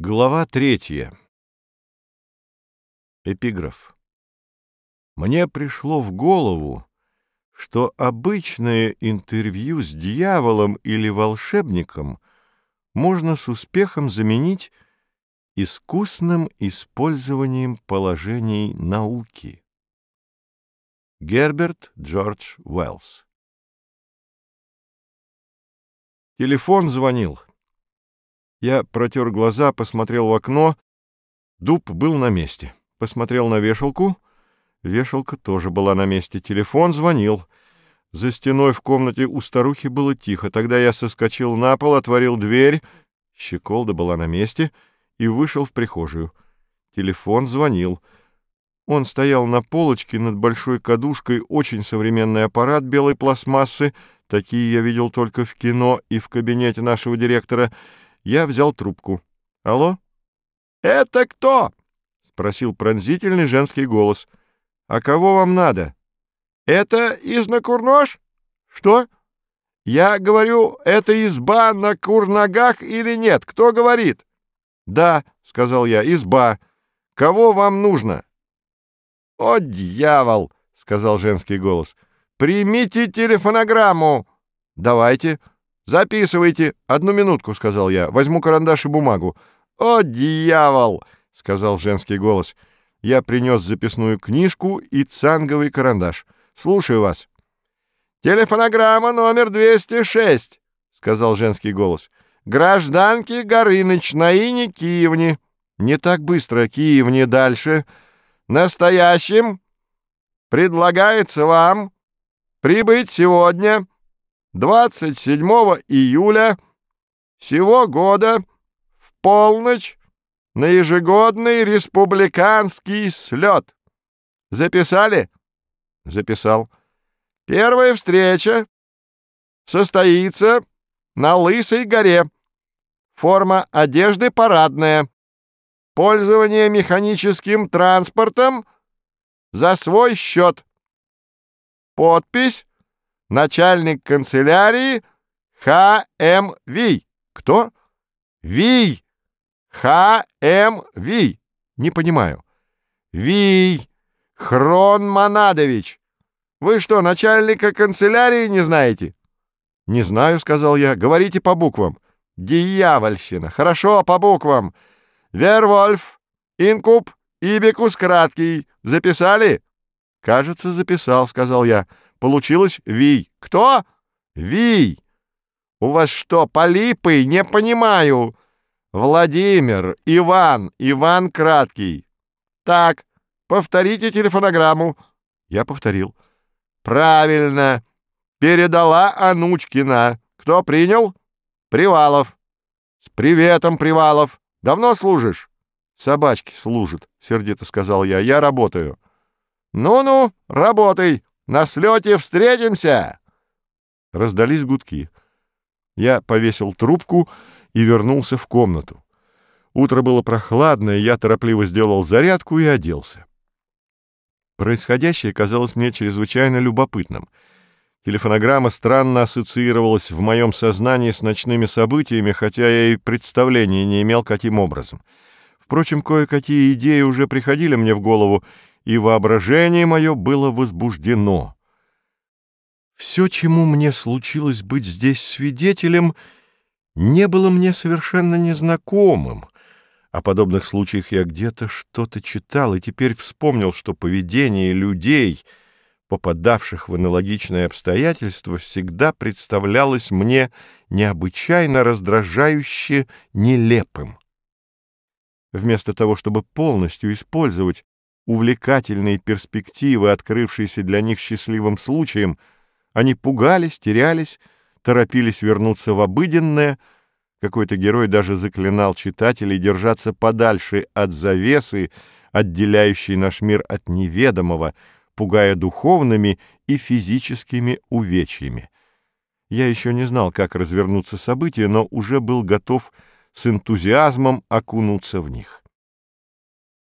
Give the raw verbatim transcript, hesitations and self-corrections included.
Глава третья. Эпиграф. Мне пришло в голову, что обычное интервью с дьяволом или волшебником можно с успехом заменить искусным использованием положений науки. Герберт Джордж Уэллс. Телефон звонил. Я протер глаза, посмотрел в окно. Дуб был на месте. Посмотрел на вешалку. Вешалка тоже была на месте. Телефон звонил. За стеной в комнате у старухи было тихо. Тогда я соскочил на пол, отворил дверь. Щеколда была на месте и вышел в прихожую. Телефон звонил. Он стоял на полочке над большой кадушкой, очень современный аппарат белой пластмассы. Такие я видел только в кино и в кабинете нашего директора. Я взял трубку. «Алло?» «Это кто?» — спросил пронзительный женский голос. «А кого вам надо?» «Это из на Курнош?» «Что?» «Я говорю, это изба на Курногах или нет? Кто говорит?» «Да», — сказал я, — «изба. Кого вам нужно?» «О, дьявол!» — сказал женский голос. «Примите телефонограмму!» «Давайте». «Записывайте. Одну минутку», — сказал я. «Возьму карандаш и бумагу». «О, дьявол!» — сказал женский голос. Я принес записную книжку и цанговый карандаш. «Слушаю вас». «Телефонограмма номер двести шесть», — сказал женский голос. «Гражданке Горыныч на Ине Киевне». «Не так быстро. Киевне дальше». «Настоящим предлагается вам прибыть сегодня, двадцать седьмого июля сего года, в полночь, на ежегодный республиканский слет». Записали? Записал. «Первая встреча состоится на Лысой горе. Форма одежды парадная. Пользование механическим транспортом за свой счет. Подпись: начальник канцелярии Х М Вий». «Кто?» «Вий. Х М Вий». «Не понимаю». «Вий. Хрон Монадович. Вы что, начальника канцелярии не знаете?» «Не знаю», — сказал я. «Говорите по буквам». «Дьявольщина. Хорошо, по буквам. Вервольф, Инкуб, Ибикус краткий. Записали?» «Кажется, записал», — сказал я. «Получилось Вий». «Кто?» «Вий». «У вас что, полипы? Не понимаю». «Владимир, Иван, Иван краткий». «Так, повторите телефонограмму». Я повторил. «Правильно. Передала Анучкина. Кто принял?» «Привалов». «С приветом, Привалов. Давно служишь?» «Собачки служат», — сердито сказал я. «Я работаю». «Ну-ну, работай. На слете встретимся!» Раздались гудки. Я повесил трубку и вернулся в комнату. Утро было прохладное, я торопливо сделал зарядку и оделся. Происходящее казалось мне чрезвычайно любопытным. Телефонограмма странно ассоциировалась в моем сознании с ночными событиями, хотя я и представления не имел, каким образом. Впрочем, кое-какие идеи уже приходили мне в голову, и воображение мое было возбуждено. Все, чему мне случилось быть здесь свидетелем, не было мне совершенно незнакомым. О подобных случаях я где-то что-то читал, и теперь вспомнил, что поведение людей, попадавших в аналогичные обстоятельства, всегда представлялось мне необычайно раздражающе нелепым. Вместо того, чтобы полностью использовать увлекательные перспективы, открывшиеся для них счастливым случаем, они пугались, терялись, торопились вернуться в обыденное. Какой-то герой даже заклинал читателей держаться подальше от завесы, отделяющей наш мир от неведомого, пугая духовными и физическими увечьями. Я еще не знал, как развернутся события, но уже был готов с энтузиазмом окунуться в них.